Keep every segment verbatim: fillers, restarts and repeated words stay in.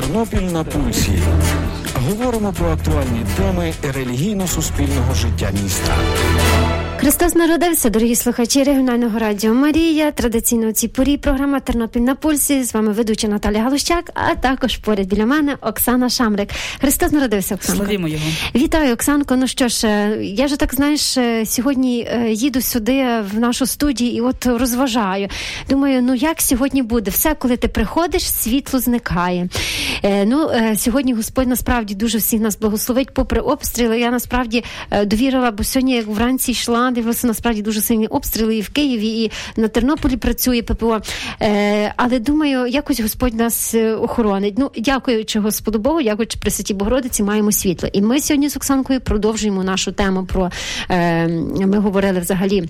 Тернопіль на пульсі. Говоримо про актуальні теми релігійно-суспільного життя міста. Христос народився, дорогі слухачі регіонального радіо Марія. Традиційно у цій порі програма «Тернопіль на пульсі». З вами ведуча Наталя Галущак, а також поряд біля мене Оксана Шамрик. Христос народився, Оксанко. Славімо його. Вітаю, Оксанко. Ну що ж, я вже так, знаєш, сьогодні їду сюди в нашу студію і от розважаю. Думаю, ну як сьогодні буде? Все, коли ти приходиш, світло зникає. Ну, сьогодні Господь насправді дуже всіх нас благословить, попри обстріли. Я насправді довірила, бо сьогодні, як вранці йшла, дивилася, насправді дуже сильні обстріли і в Києві, і на Тернополі працює ППО. Е, але, думаю, якось Господь нас охоронить. Ну, дякуючи Господу Богу, дякуючи Пресвятій Богородиці, маємо світло. І ми сьогодні з Оксанкою продовжуємо нашу тему про... Е, ми говорили взагалі,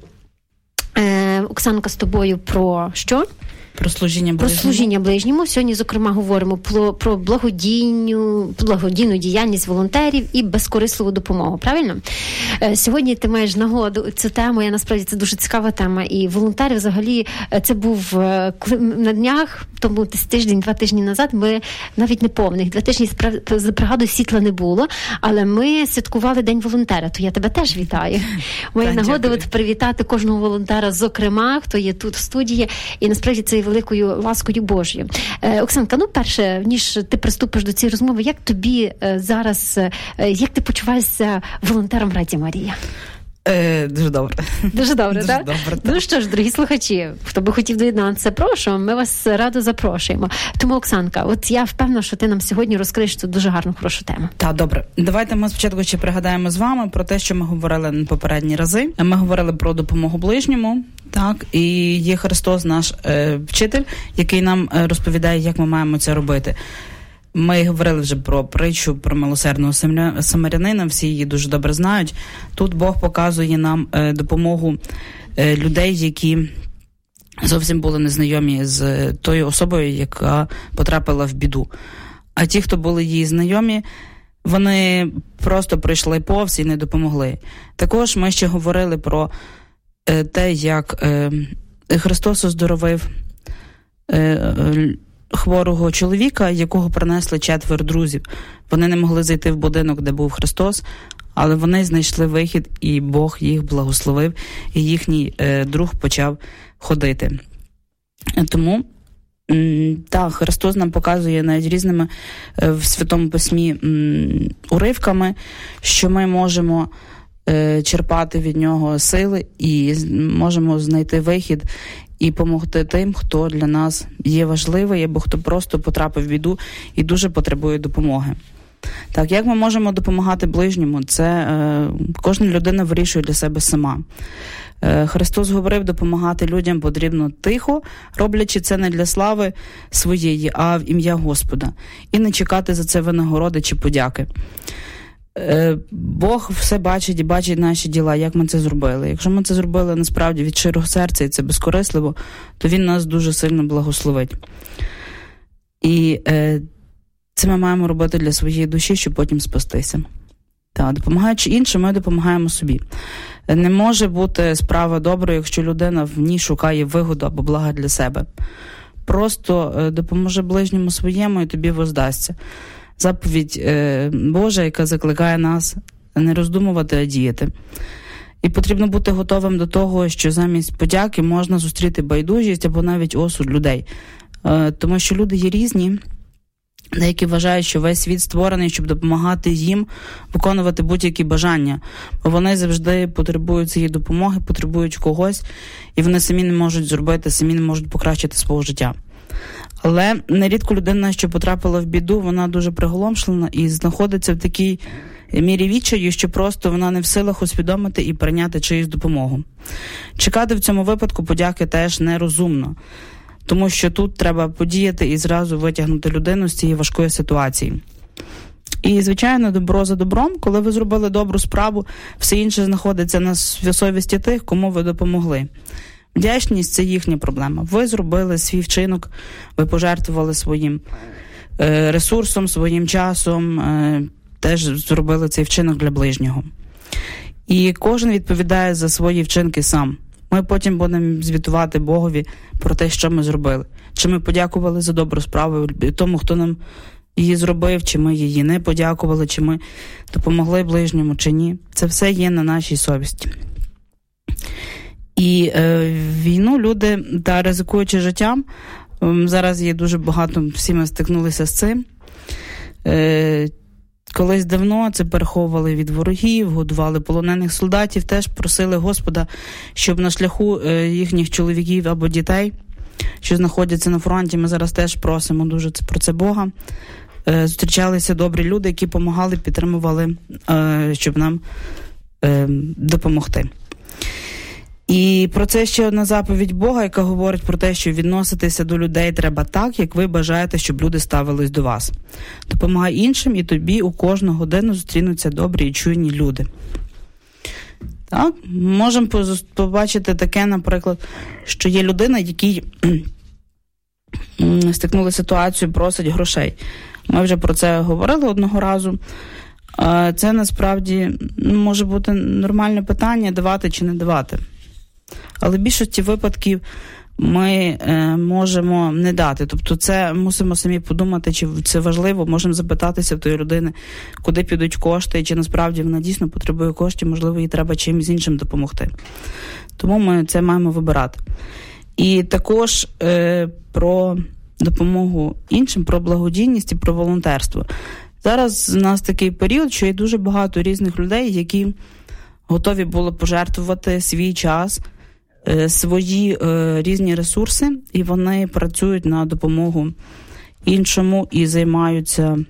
е, Оксанка, з тобою про що? Про служіння ближньому. Про служіння ближньому. Сьогодні, зокрема, говоримо про, про благодійну, благодійну діяльність волонтерів і безкорисливу допомогу. Правильно? Сьогодні ти маєш нагоду цю тему. Я насправді це дуже цікава тема. І волонтери взагалі, це був на днях, тому тиждень, два тижні назад, ми навіть не повних, два тижні з пригадою світла не було, але ми святкували День волонтера. То я тебе теж вітаю. Моя нагода от привітати кожного волонтера, зокрема, хто є тут в студії. І насправді це великою ласкою Божою. Е, Оксанка, ну перше, ніж ти приступиш до цієї розмови, як тобі е, зараз, е, як ти почуваєшся волонтером в Радіо Марія? Е, дуже добре. Дуже добре, дуже так? Добре, так? Ну що ж, дорогі слухачі, хто би хотів доєднатися, прошу, ми вас радо запрошуємо. Тому, Оксанка, от я впевнена, що ти нам сьогодні розкриєш цю дуже гарну, хорошу тему. Так, добре. Давайте ми спочатку ще пригадаємо з вами про те, що ми говорили на попередні рази. Ми говорили про допомогу ближньому, так, і є Христос, наш е, вчитель, який нам е, розповідає, як ми маємо це робити. Ми говорили вже про притчу про милосердного самарянина, всі її дуже добре знають. Тут Бог показує нам е, допомогу е, людей, які зовсім були незнайомі з тою особою, яка потрапила в біду. А ті, хто були її знайомі, вони просто пройшли повз і не допомогли. Також ми ще говорили про е, те, як е, Христос оздоровив е, е, хворого чоловіка, якого принесли четверо друзів. Вони не могли зайти в будинок, де був Христос, але вони знайшли вихід, і Бог їх благословив, і їхній е, друг почав ходити. Тому, м, так, Христос нам показує навіть різними е, в Святому Письмі м, уривками, що ми можемо е, черпати від нього сили і можемо знайти вихід і допомогти тим, хто для нас є важливий, або хто просто потрапив в біду і дуже потребує допомоги. Так, як ми можемо допомагати ближньому? Це е, кожна людина вирішує для себе сама. Е, Христос говорив, допомагати людям потрібно тихо, роблячи це не для слави своєї, а в ім'я Господа. І не чекати за це винагороди чи подяки. Бог все бачить і бачить наші діла, як ми це зробили. Якщо ми це зробили насправді від щирого серця і це безкорисливо, то Він нас дуже сильно благословить. І е, це ми маємо робити для своєї душі, щоб потім спастися. Так, допомагаючи іншим, ми допомагаємо собі. Не може бути справа доброю, якщо людина в ній шукає вигоду або блага для себе. Просто е, допоможи ближньому своєму і тобі воздасться. Заповідь е, Божа, яка закликає нас не роздумувати, а діяти. І потрібно бути готовим до того, що замість подяки можна зустріти байдужість або навіть осуд людей. Е, тому що люди є різні, деякі вважають, що весь світ створений, щоб допомагати їм виконувати будь-які бажання. Бо вони завжди потребують цієї допомоги, потребують когось, і вони самі не можуть зробити, самі не можуть покращити свого життя. Але нерідко людина, що потрапила в біду, вона дуже приголомшлена і знаходиться в такій мірі відчаю, що просто вона не в силах усвідомити і прийняти чиюсь допомогу. Чекати в цьому випадку подяки теж нерозумно, тому що тут треба подіяти і зразу витягнути людину з цієї важкої ситуації. І, звичайно, добро за добром, коли ви зробили добру справу, все інше знаходиться на совісті тих, кому ви допомогли. Вдячність – це їхня проблема. Ви зробили свій вчинок, ви пожертвували своїм е, ресурсом, своїм часом, е, теж зробили цей вчинок для ближнього. І кожен відповідає за свої вчинки сам. Ми потім будемо звітувати Богові про те, що ми зробили. Чи ми подякували за добру справу тому, хто нам її зробив, чи ми її не подякували, чи ми допомогли ближньому, чи ні. Це все є на нашій совісті. І е, війну люди, та ризикуючи життям, е, зараз є дуже багато, всі ми стикнулися з цим. Е, колись давно це переховували від ворогів, годували полонених солдатів, теж просили Господа, щоб на шляху е, їхніх чоловіків або дітей, що знаходяться на фронті, ми зараз теж просимо дуже це, про це Бога. Е, зустрічалися добрі люди, які допомагали, підтримували, е, щоб нам е, допомогти. І про це ще одна заповідь Бога, яка говорить про те, що відноситися до людей треба так, як ви бажаєте, щоб люди ставились до вас. Допомагай іншим, і тобі у кожну годину зустрінуться добрі і чуйні люди. Так? Можемо побачити таке, наприклад, що є людина, який стикнули ситуацію, просить грошей. Ми вже про це говорили одного разу. Це насправді може бути нормальне питання, давати чи не давати. Але в більшості випадків ми е, можемо не дати. Тобто це мусимо самі подумати, чи це важливо. Можемо запитатися в тої людини, куди підуть кошти, і чи насправді вона дійсно потребує коштів, можливо, їй треба чимось іншим допомогти. Тому ми це маємо вибирати. І також е, про допомогу іншим, про благодійність і про волонтерство. Зараз у нас такий період, що є дуже багато різних людей, які готові були пожертвувати свій час, свої е, різні ресурси, і вони працюють на допомогу іншому і займаються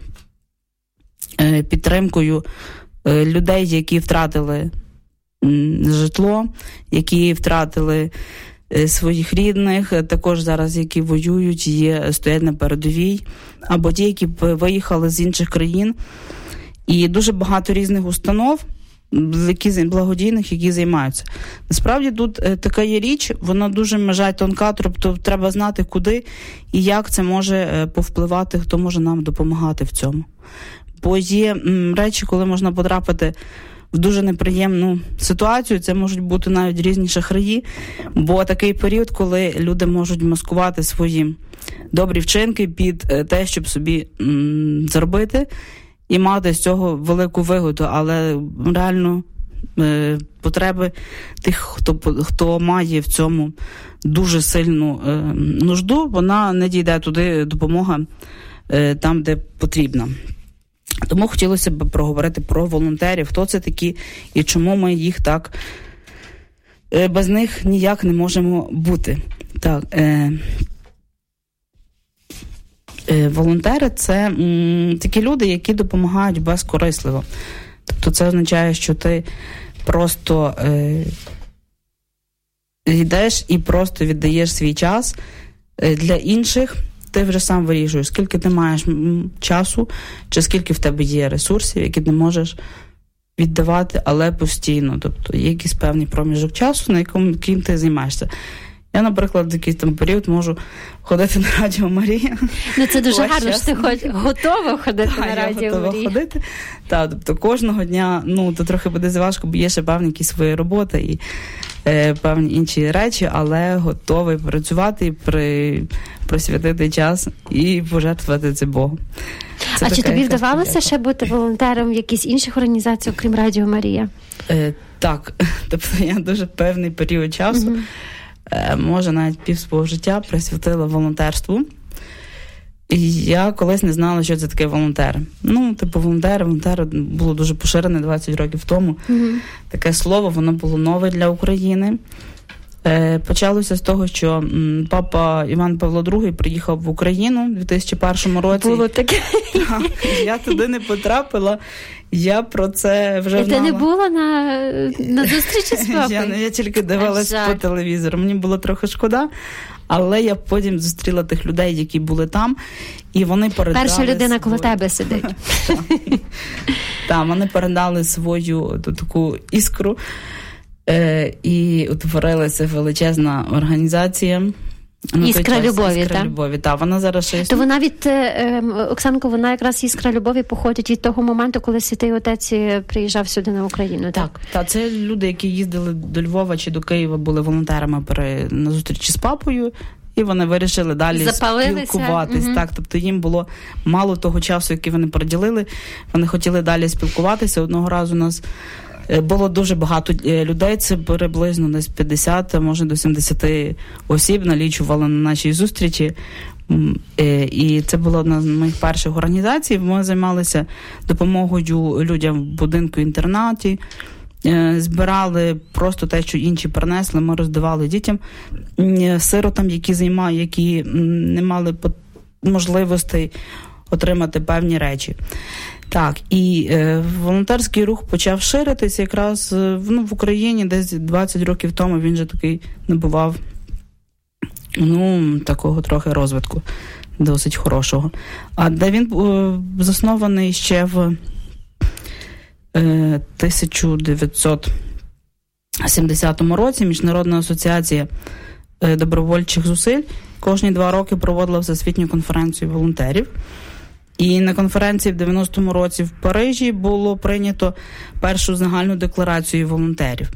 е, підтримкою е, людей, які втратили м, житло, які втратили е, своїх рідних, також зараз, які воюють, є, стоять на передовій, або ті, які виїхали з інших країн. І дуже багато різних установ, які благодійних, які займаються. Насправді тут е, така є річ, вона дуже межа тонка, тобто треба знати, куди і як це може е, повпливати, хто може нам допомагати в цьому. Бо є м, речі, коли можна потрапити в дуже неприємну ситуацію, це можуть бути навіть різні шахраї, бо такий період, коли люди можуть маскувати свої добрі вчинки під е, те, щоб собі м, заробити, і мати з цього велику вигоду, але реально е, потреби тих, хто, хто має в цьому дуже сильну е, нужду, вона не дійде туди, допомога е, там, де потрібна. Тому хотілося б проговорити про волонтерів, хто це такі і чому ми їх так, е, без них ніяк не можемо бути. Так, е, волонтери – це м, такі люди, які допомагають безкорисливо. Тобто це означає, що ти просто е, йдеш і просто віддаєш свій час для інших. Ти вже сам вирішуєш, скільки ти маєш часу, чи скільки в тебе є ресурсів, які ти можеш віддавати, але постійно. Тобто є якийсь певний проміжок часу, на якому ким ти займаєшся. Я, наприклад, в якийсь там період можу ходити на Радіо Марія. Ну, це дуже Ось гарно, що ти хоч готова ходити та, на Радіо я готова Марія. ходити. Так, тобто кожного дня, ну, то трохи буде важко, бо є ще певні якісь свої роботи і е, певні інші речі, але готовий працювати і при, присвятити час і пожертвувати це Богу. Це а чи тобі вдавалося ще бути волонтером в якійсь інших організацій, окрім Радіо Марія? Е, так, тобто я дуже певний період часу, угу. може навіть пів свого життя присвятила волонтерству. І я колись не знала, що це таке волонтер. Ну, типу, волонтер, волонтер було дуже поширене двадцять років тому. Mm-hmm. Таке слово, воно було нове для України. Е, почалося з того, що м, папа Іван Павло другий приїхав в Україну у дві тисячі першому році. Було таке. Так, я туди не потрапила. Я про це вже знала. Ти не була на, на зустрічі з папою? Я, я тільки дивилась по телевізору. Мені було трохи шкода, але я потім зустріла тих людей, які були там, і вони передали... Перша людина коло свою... тебе сидить. Так, вони передали свою таку іскру, е, і утворилася величезна організація. Іскра любові, Іскра так? любові, так. Вона зараз ще... То вона від, е, Оксанко, вона якраз Іскра любові походить від того моменту, коли Святий Отець приїжджав сюди на Україну, так? Так, так. Це люди, які їздили до Львова чи до Києва, були волонтерами при, на зустрічі з папою, і вони вирішили далі Запалилися. спілкуватись. Угу. Так, тобто їм було мало того часу, який вони приділили, вони хотіли далі спілкуватися. Одного разу у нас було дуже багато людей, це приблизно десь п'ятдесят, може до сімдесят осіб налічували на нашій зустрічі. І це була одна з моїх перших організацій. Ми займалися допомогою людям в будинку-інтернаті, збирали просто те, що інші принесли, ми роздавали дітям, сиротам, які займають, які не мали можливостей отримати певні речі. Так, і е, волонтерський рух почав ширитися якраз ну, в Україні десь двадцять років тому він же такий набував ну, такого трохи розвитку, досить хорошого. А де він е, заснований ще в е, тисяча дев'ятсот сімдесятому році, Міжнародна асоціація е, добровольчих зусиль кожні два роки проводила всесвітню конференцію волонтерів. І на конференції в дев'яностому році в Парижі було прийнято першу загальну декларацію волонтерів.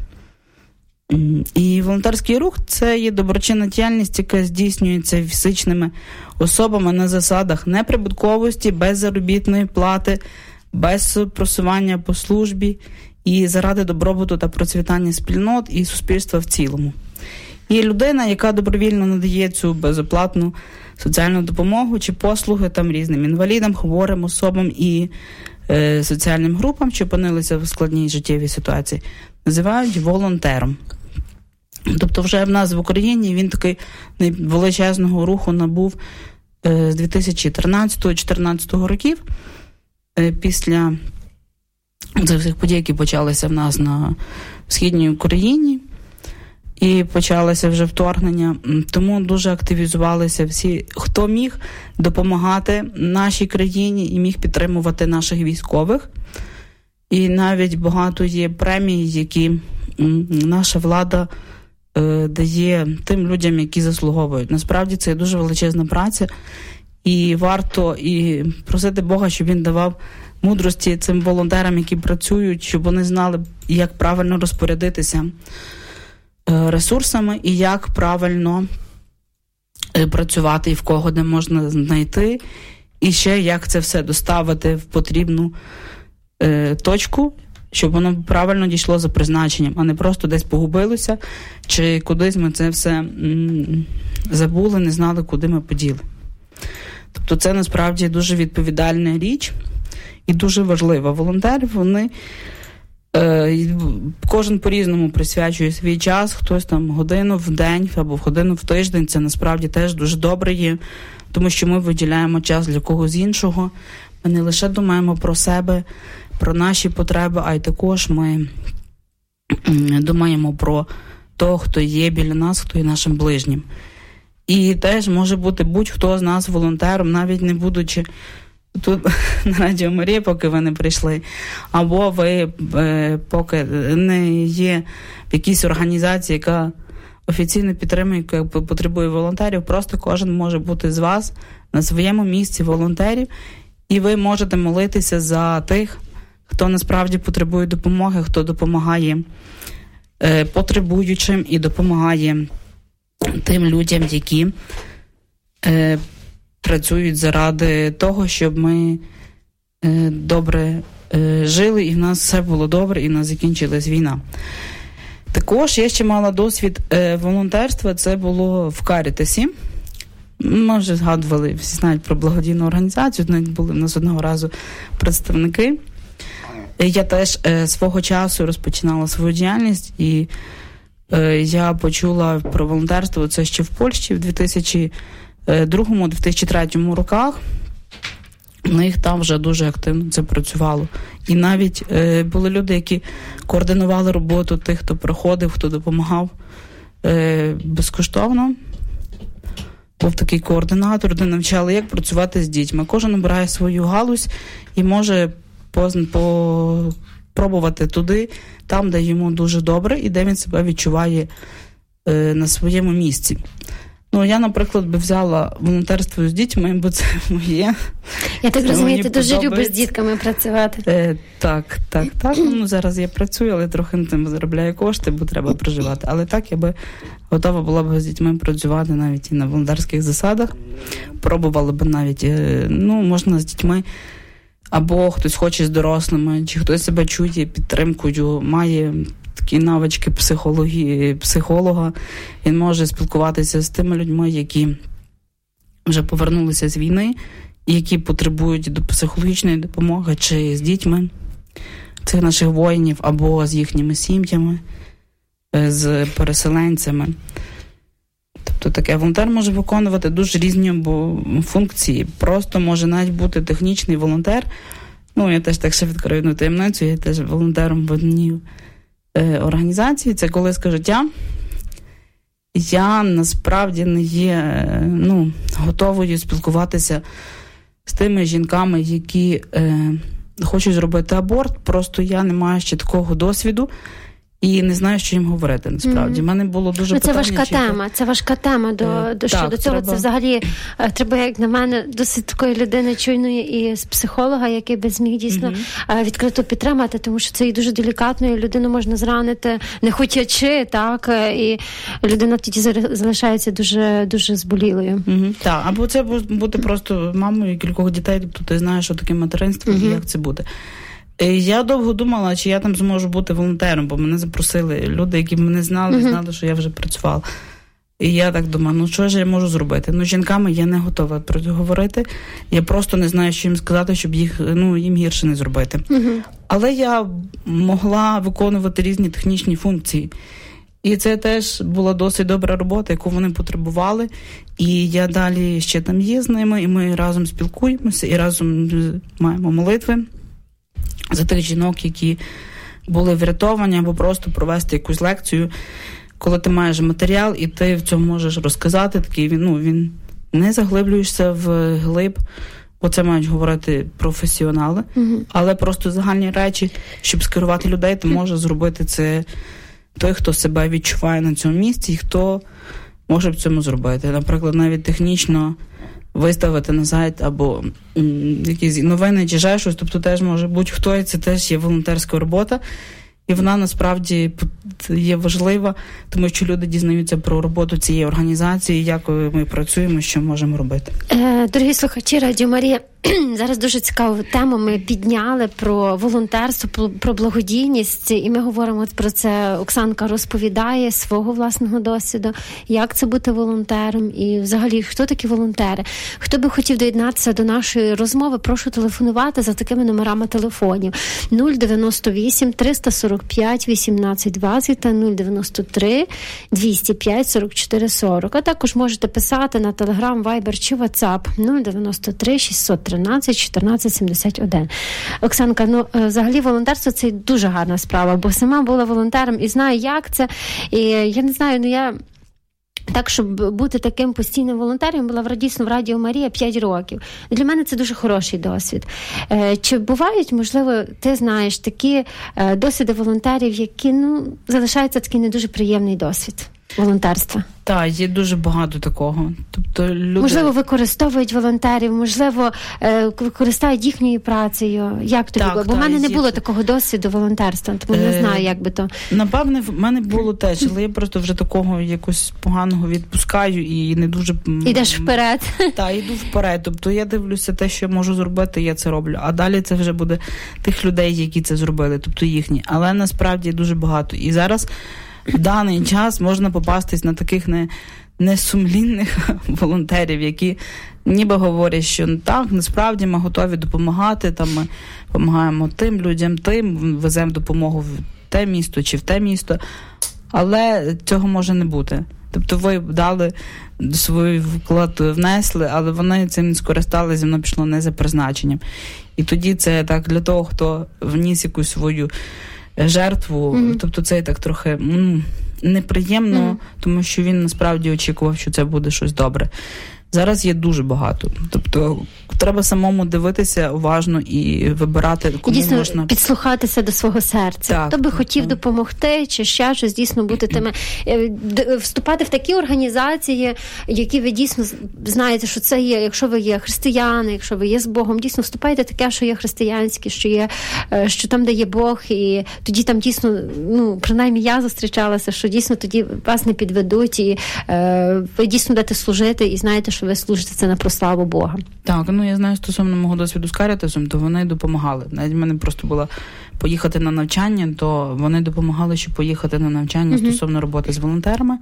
І волонтерський рух – це є доброчинна діяльність, яка здійснюється фізичними особами на засадах неприбутковості, без заробітної плати, без просування по службі і заради добробуту та процвітання спільнот і суспільства в цілому. І людина, яка добровільно надає цю безоплатну соціальну допомогу чи послуги там різним інвалідам, хворим особам і е, соціальним групам, що опинилися в складній життєвій ситуації, називають волонтером. Тобто вже в нас в Україні він такий величезного руху набув е, з дві тисячі тринадцятого - чотирнадцятого років, е, після цих всіх подій, які почалися в нас на Східній Україні, і почалося вже вторгнення, тому дуже активізувалися всі, хто міг допомагати нашій країні і міг підтримувати наших військових. І навіть багато є премій, які наша влада е, дає тим людям, які заслуговують. Насправді це дуже величезна праця, і варто і просити Бога, щоб він давав мудрості цим волонтерам, які працюють, щоб вони знали, як правильно розпорядитися ресурсами і як правильно працювати і в кого де можна знайти, і ще як це все доставити в потрібну е, точку, щоб воно правильно дійшло за призначенням, а не просто десь погубилося, чи кудись ми це все м, забули, не знали, куди ми поділи. Тобто це насправді дуже відповідальна річ і дуже важлива. Волонтери, вони кожен по-різному присвячує свій час, хтось там годину в день або годину в тиждень, це насправді теж дуже добре є, тому що ми виділяємо час для когось іншого, ми не лише думаємо про себе, про наші потреби, а й також ми думаємо про того, хто є біля нас, хто є нашим ближнім. І теж може бути будь-хто з нас волонтером, навіть не будучи тут на Радіо Марія, поки ви не прийшли, або ви е, поки не є в якійсь організації, яка офіційно підтримує, яка потребує волонтерів, просто кожен може бути з вас на своєму місці волонтерів, і ви можете молитися за тих, хто насправді потребує допомоги, хто допомагає е, потребуючим і допомагає тим людям, які е, працюють заради того, щоб ми е, добре е, жили, і в нас все було добре, і в нас закінчилась війна. Також я ще мала досвід е, волонтерства, це було в Карітасі. Ми вже згадували, всі знають про благодійну організацію, навіть були в нас одного разу представники. Я теж е, свого часу розпочинала свою діяльність, і е, я почула про волонтерство це ще в Польщі в дві тисячі другому - дві тисячі третьому роках. У них там вже дуже активно це працювало. І навіть е, були люди, які координували роботу тих, хто приходив, хто допомагав е, безкоштовно. Був такий координатор, де навчали, як працювати з дітьми. Кожен обирає свою галузь і може попробувати туди, там, де йому дуже добре, і де він себе відчуває е, на своєму місці. Ну, я, наприклад, би взяла волонтерство з дітьми, бо це моє. Я так розумію, ти дуже любиш з дітками працювати. Е, так, так, так. Ну, зараз я працюю, але трохи на тим заробляю кошти, бо треба проживати. Але так, я би готова була б з дітьми працювати навіть і на волонтерських засадах. Пробувала б навіть, ну, можна з дітьми, або хтось хоче з дорослими, чи хтось себе чує підтримкою, має такі навички психології, психолога, він може спілкуватися з тими людьми, які вже повернулися з війни, і які потребують до психологічної допомоги, чи з дітьми цих наших воїнів, або з їхніми сім'ями, з переселенцями. Тобто таке волонтер може виконувати дуже різні функції. Просто може навіть бути технічний волонтер. Ну, я теж так ще відкрию одну таємницю, я теж волонтером в одній е, організації. Це «Колиска життя». Я насправді не є ну, готовою спілкуватися з тими жінками, які е, хочуть зробити аборт. Просто я не маю ще такого досвіду. І не знаю, що їм говорити, насправді. У mm-hmm. мене було дуже ну, питання... Це важка чи... тема, це важка тема до, е, до, так, щодо цього. Треба... Це взагалі, треба, як на мене, досить такої людини чуйної і з психолога, який би зміг дійсно mm-hmm. відкрито підтримати, тому що це і дуже делікатно, і людину можна зранити, не хотячи, так, і людина тоді залишається дуже, дуже зболілою. Mm-hmm. Так, або це бути просто мамою кількох дітей, тобто ти знаєш, що таке материнство mm-hmm. і як це буде. Я довго думала, чи я там зможу бути волонтером, бо мене запросили люди, які мене знали, uh-huh. знали, що я вже працювала. І я так думаю, ну що ж я можу зробити? Ну, з жінками я не готова про це говорити. Я просто не знаю, що їм сказати, щоб їх, ну, їм гірше не зробити. Uh-huh. Але я могла виконувати різні технічні функції. І це теж була досить добра робота, яку вони потребували. І я далі ще там є з ними, і ми разом спілкуємося, і разом маємо молитви за тих жінок, які були врятовані, або просто провести якусь лекцію, коли ти маєш матеріал, і ти в цьому можеш розказати, такий він, ну, він не заглиблюєшся в глиб, бо це мають говорити професіонали, mm-hmm. але просто загальні речі, щоб скерувати людей, ти можеш зробити це той, хто себе відчуває на цьому місці, і хто може в цьому зробити. Наприклад, навіть технічно виставити на сайт або м, якісь новини чи ще щось, тобто теж може будь-хто, і це теж є волонтерська робота, і вона насправді є важлива, тому що люди дізнаються про роботу цієї організації, як ми працюємо, що можемо робити. Е, дорогі слухачі, Радіо Марія, зараз дуже цікаву тему ми підняли про волонтерство, про благодійність, і ми говоримо про це. Оксанка розповідає свого власного досвіду, як це бути волонтером і взагалі, хто такі волонтери. Хто би хотів доєднатися до нашої розмови, прошу телефонувати за такими номерами телефонів нуль дев'яносто вісім триста сорок п'ять вісімнадцять двадцять та нуль дев'яносто три двісті п'ять сорок чотири сорок. А також можете писати на Telegram, Viber чи WhatsApp нуль дев'яносто три шістсот тринадцять чотирнадцять сімдесят один. Оксанка, ну, взагалі волонтерство – це дуже гарна справа, бо сама була волонтером і знаю, як це. І я не знаю, ну я... Так, щоб бути таким постійним волонтером, була в, дійсно в Радіо Марія п'ять років. Для мене це дуже хороший досвід. Чи бувають, можливо, ти знаєш, такі досвіди волонтерів, які, ну, залишаються такий не дуже приємний досвід волонтерства? Так, є дуже багато такого. Тобто люди... Можливо, використовують волонтерів, можливо, використовують їхньою працею. Як тобі було? Бо в мене не було такого досвіду волонтерства, тому не знаю, як би то. Напевне, в мене було теж, але я просто вже такого якось поганого відпускаю і не дуже... Ідеш вперед. Так, йду вперед. Тобто я дивлюся те, що я можу зробити, я це роблю. А далі це вже буде тих людей, які це зробили, тобто їхні. Але насправді дуже багато. І зараз в даний час можна попастись на таких не, несумлінних волонтерів, які ніби говорять, що так, насправді ми готові допомагати, там ми допомагаємо тим людям, тим, веземо допомогу в те місто чи в те місто, але цього може не бути. Тобто ви дали свій вклад, внесли, але вони цим не скористалися, воно пішло не за призначенням. І тоді це так для того, хто вніс якусь свою жертву, mm-hmm. тобто це так трохи м, неприємно, mm-hmm. тому що він насправді очікував, що це буде щось добре. Зараз є дуже багато. Тобто треба самому дивитися уважно і вибирати, кому і дійсно можна... підслухатися до свого серця. Так, Хто би так, хотів так. допомогти, чи ще щось, дійсно бути тими, вступати в такі організації, які ви дійсно знаєте, що це є, якщо ви є християни, якщо ви є з Богом, дійсно вступайте таке, що є християнське, що є, що там, де є Бог, і тоді там дійсно, ну, принаймні я зустрічалася, що дійсно тоді вас не підведуть, і е, ви дійсно будете служити, і знаєте, що ви служите це на прославу Бога. Так, ну я знаю стосовно мого досвіду з Карітасом, то вони допомагали. Навіть в мене просто було поїхати на навчання, то вони допомагали, щоб поїхати на навчання угу. стосовно роботи з волонтерами.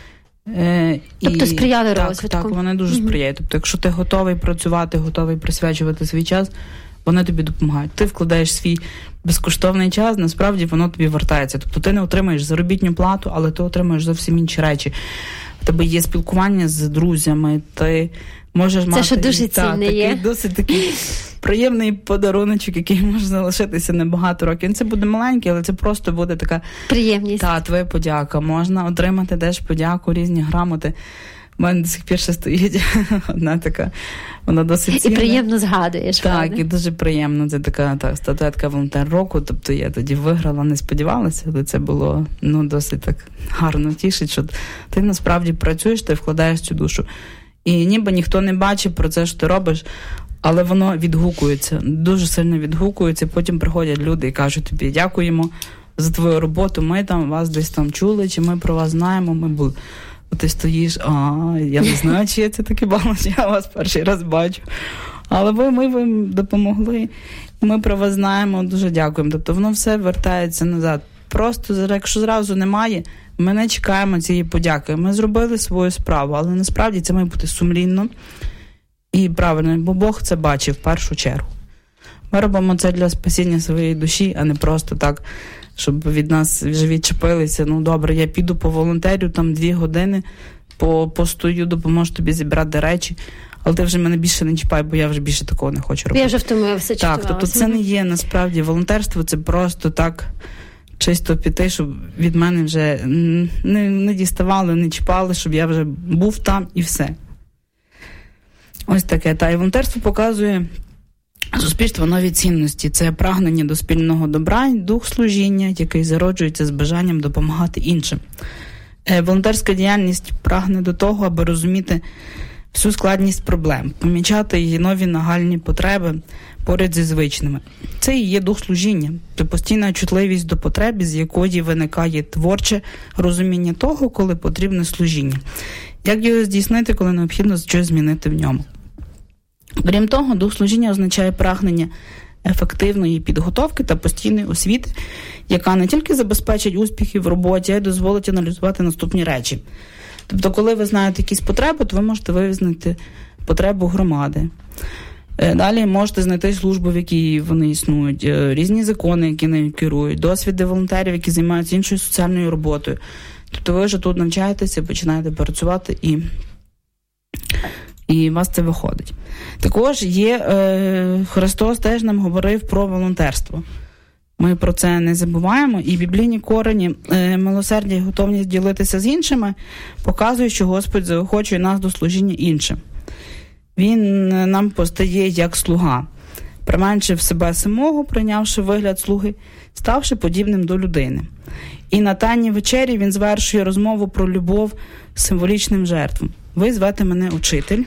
Е, тобто і, сприяли так, розвитку. Так, вони дуже угу. сприяють. Тобто, якщо ти готовий працювати, готовий присвячувати свій час, вони тобі допомагають. Ти вкладаєш свій безкоштовний час, насправді воно тобі вертається. Тобто ти не отримаєш заробітну плату, але ти отримаєш зовсім інші речі. В тебе є спілкування з друзями, ти можеш це мати... що дуже цінне є. Такий, досить такий приємний подаруночок, який може залишитися на багато років. Це буде маленький, але це просто буде така... приємність. Та, твоя подяка. Можна отримати теж подяку, різні грамоти. У мене до сих пір ще стоїть одна така, вона досить цінна. І приємно згадуєш, так, правда? І дуже приємно. Це така так, статуетка волонтер року, тобто я тоді виграла, не сподівалася, але це було ну, досить так гарно тішить, що ти насправді працюєш, ти вкладаєш цю душу. І ніби ніхто не бачить про це, що ти робиш, але воно відгукується, дуже сильно відгукується, потім приходять люди і кажуть тобі, дякуємо за твою роботу, ми там вас десь там чули, чи ми про вас знаємо, ми були... Ти стоїш, а я не знаю, чи я це таке бала, чи я вас перший раз бачу. Але ви, ми вам допомогли, ми про вас знаємо, дуже дякуємо. Тобто воно все вертається назад. Просто, якщо зразу немає, ми не чекаємо цієї подяки. Ми зробили свою справу, але насправді це має бути сумлінно і правильно, бо Бог це бачив в першу чергу. Ми робимо це для спасіння своєї душі, а не просто так, щоб від нас вже відчепилися. Ну, добре, я піду по волонтерю, там дві години, по, постою, допоможу тобі зібрати речі, але ти вже мене більше не чіпай, бо я вже більше такого не хочу робити. Я вже втомився, так, тобто це не є насправді волонтерство, це просто так чисто піти, щоб від мене вже не, не діставали, не чіпали, щоб я вже був там і все. Ось таке. Та і волонтерство показує суспільство нові цінності. Це прагнення до спільного добра і дух служіння, який зароджується з бажанням допомагати іншим. Волонтерська діяльність прагне до того, аби розуміти всю складність проблем, помічати її нові нагальні потреби поряд зі звичними. Це і є дух служіння, це постійна чутливість до потреб, з якої виникає творче розуміння того, коли потрібне служіння. Як його здійснити, коли необхідно щось змінити в ньому. Крім того, дух служіння означає прагнення ефективної підготовки та постійної освіти, яка не тільки забезпечить успіхи в роботі, а й дозволить аналізувати наступні речі. Тобто, коли ви знаєте якісь потреби, то ви можете визнати потребу громади. Далі можете знайти службу, в якій вони існують, різні закони, які нею керують, досвіди волонтерів, які займаються іншою соціальною роботою. Тобто ви вже тут навчаєтеся, починаєте працювати і... І у вас це виходить. Також є, е, Христос теж нам говорив про волонтерство. Ми про це не забуваємо. І біблійні корені е, милосердя і готовність ділитися з іншими показують, що Господь заохочує нас до служіння іншим. Він нам постає як слуга, применшив себе самого, прийнявши вигляд слуги, ставши подібним до людини. І на Тайній вечері він звершує розмову про любов з символічним жертвом. Ви звете мене учитель.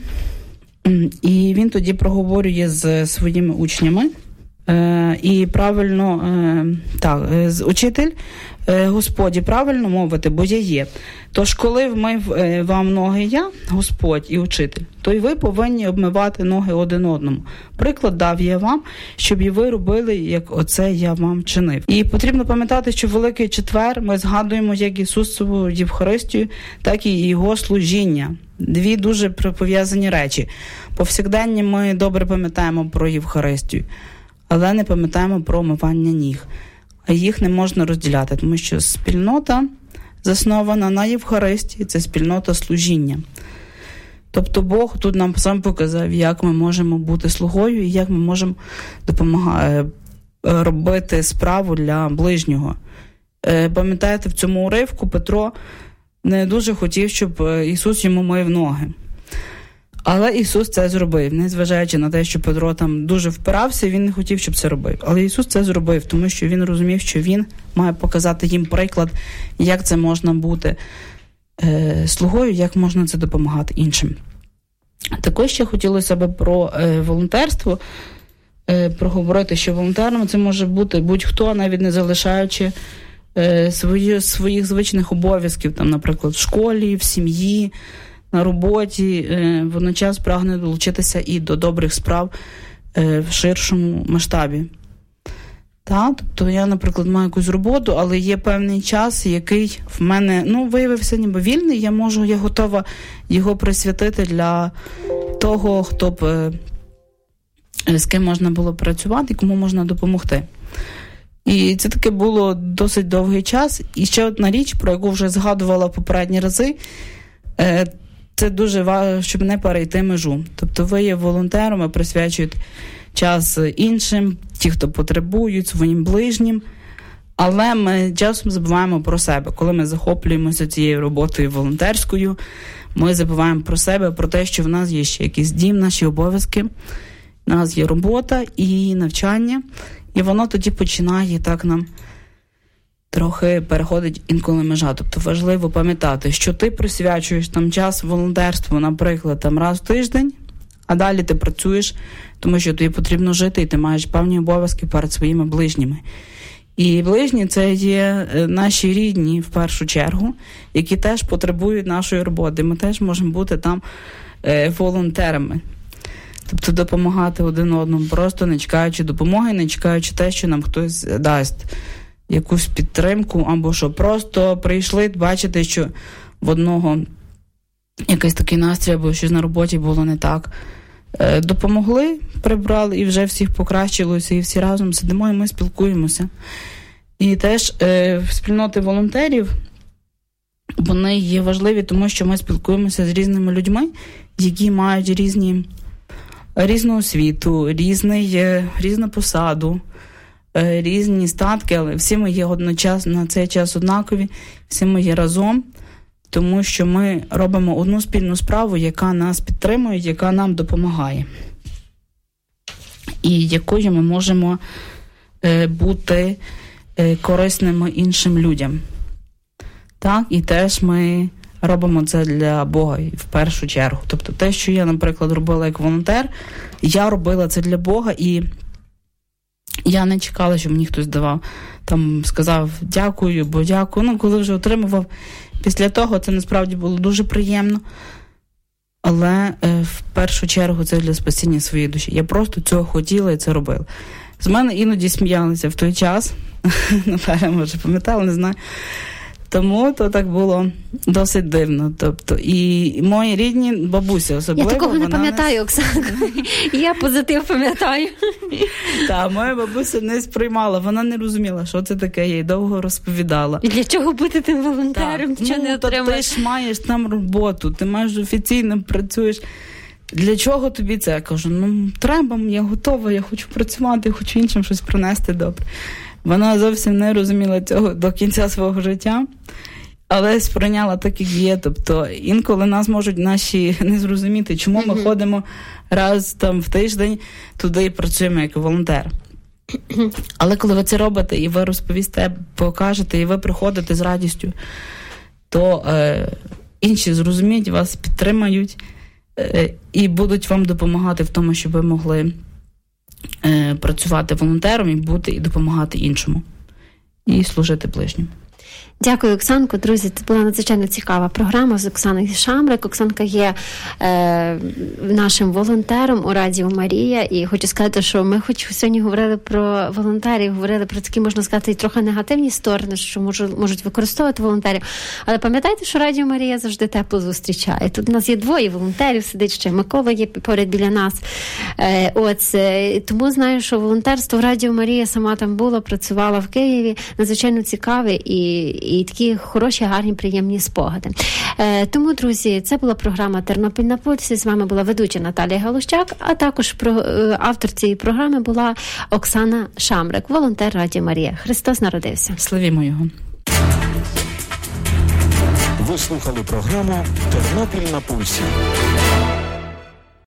І він тоді проговорює з своїми учнями. Е, і правильно, е, так, з учитель, е, Господі, правильно мовити, бо я є. Тож, коли вмив е, вам ноги я, Господь і учитель, то й ви повинні обмивати ноги один одному. Приклад дав я вам, щоб і ви робили, як оце я вам чинив. І потрібно пам'ятати, що в Великий Четвер ми згадуємо як Ісусову Євхаристію, так і Його служіння. Дві дуже пов'язані речі. Повсякденні ми добре пам'ятаємо про Євхаристію, але не пам'ятаємо про омивання ніг. А їх не можна розділяти, тому що спільнота, заснована на Євхаристії, це спільнота служіння. Тобто Бог тут нам сам показав, як ми можемо бути слугою і як ми можемо допомагати робити справу для ближнього. Пам'ятаєте, в цьому уривку Петро не дуже хотів, щоб Ісус йому мив ноги. Але Ісус це зробив, незважаючи на те, що Петро там дуже впирався, він не хотів, щоб це робив. Але Ісус це зробив, тому що він розумів, що він має показати їм приклад, як це можна бути е, слугою, як можна це допомагати іншим. Також ще хотілося б про е, волонтерство е, проговорити, що волонтером це може бути будь-хто, навіть не залишаючи е, свої, своїх звичних обов'язків, там, наприклад, в школі, в сім'ї, на роботі, е, водночас прагне долучитися і до добрих справ е, в ширшому масштабі. Та, тобто я, наприклад, маю якусь роботу, але є певний час, який в мене, ну, виявився ніби вільний, я можу, я готова його присвятити для того, хто б, е, з ким можна було працювати і кому можна допомогти. І це таке було досить довгий час. І ще одна річ, про яку вже згадувала попередні рази, е, це дуже важливо, щоб не перейти межу. Тобто ви є волонтером, ви присвячуєте час іншим, ті, хто потребують, своїм ближнім, але ми часом забуваємо про себе. Коли ми захоплюємося цією роботою волонтерською, ми забуваємо про себе, про те, що в нас є ще якийсь дім, наші обов'язки, в нас є робота і навчання, і воно тоді починає так нам трохи переходить інколи межа. Тобто важливо пам'ятати, що ти присвячуєш там час волонтерству, наприклад, там раз в тиждень, а далі ти працюєш, тому що тобі потрібно жити, і ти маєш певні обов'язки перед своїми ближніми. І ближні – це є наші рідні, в першу чергу, які теж потребують нашої роботи. Ми теж можемо бути там е, волонтерами. Тобто допомагати один одному, просто не чекаючи допомоги, не чекаючи те, що нам хтось дасть якусь підтримку, або що просто прийшли, бачите, що в одного якийсь такий настрій, або щось на роботі було не так. Е, допомогли, прибрали, і вже всіх покращилося, і всі разом сидимо, і ми спілкуємося. І теж е, спільноти волонтерів, вони є важливі, тому що ми спілкуємося з різними людьми, які мають різні, різну освіту, різний, різну посаду, е, різні статки, але всі ми є одночасно на цей час однакові, всі ми є разом, тому що ми робимо одну спільну справу, яка нас підтримує, яка нам допомагає. І якою ми можемо е, бути е, корисними іншим людям. Так, і теж ми робимо це для Бога в першу чергу. Тобто те, що я, наприклад, робила як волонтер, я робила це для Бога, і я не чекала, що мені хтось давав, там сказав дякую, бо дякую. Ну, коли вже отримував, після того це насправді було дуже приємно. Але е, в першу чергу це для спасіння своєї душі. Я просто цього хотіла і це робила. З мене іноді сміялися в той час. Наталя, може, пам'ятала, не знаю. Тому то так було досить дивно. Тобто, і мої рідні, бабуся особливо. Я такого не пам'ятаю, не... Оксанка. Я позитив пам'ятаю. Так, моя бабуся не сприймала, вона не розуміла, що це таке, я їй довго розповідала. І для чого бути тим волонтером? Ти, ну, не то ти ж маєш там роботу, ти маєш офіційно працюєш. Для чого тобі це? Я кажу, ну треба, я готова, я хочу працювати, я хочу іншим щось принести добре. Вона зовсім не розуміла цього до кінця свого життя, але сприйняла так, як є. Тобто інколи нас можуть наші не зрозуміти, чому ми mm-hmm. ходимо раз там в тиждень туди і працюємо як волонтер. Mm-hmm. Але коли ви це робите, і ви розповісте, покажете, і ви приходите з радістю, то е, інші зрозуміють вас, підтримають е, і будуть вам допомагати в тому, щоб ви могли працювати волонтером і бути і допомагати іншому і служити ближнім. Дякую, Оксанко. Друзі, це була надзвичайно цікава програма з Оксаною Шамрик. Оксанка є е, нашим волонтером у Радіо Марія. І хочу сказати, що ми хоч сьогодні говорили про волонтерів, говорили про такі, можна сказати, і трохи негативні сторони, що можуть, можуть використовувати волонтерів. Але пам'ятайте, що Радіо Марія завжди тепло зустрічає. Тут у нас є двоє волонтерів, сидить ще Микола є поряд біля нас. Е, оце. Тому знаю, що волонтерство в Радіо Марія сама там була, працювала в Києві. Надзвичайно цікаве і І такі хороші, гарні, приємні спогади. Е, тому, друзі, це була програма «Тернопіль на пульсі». З вами була ведуча Наталія Галущак, а також про, е, автор цієї програми була Оксана Шамрик, волонтер Радіо Марія. Христос народився. Славімо Його. Ви слухали програму «Тернопіль на пульсі».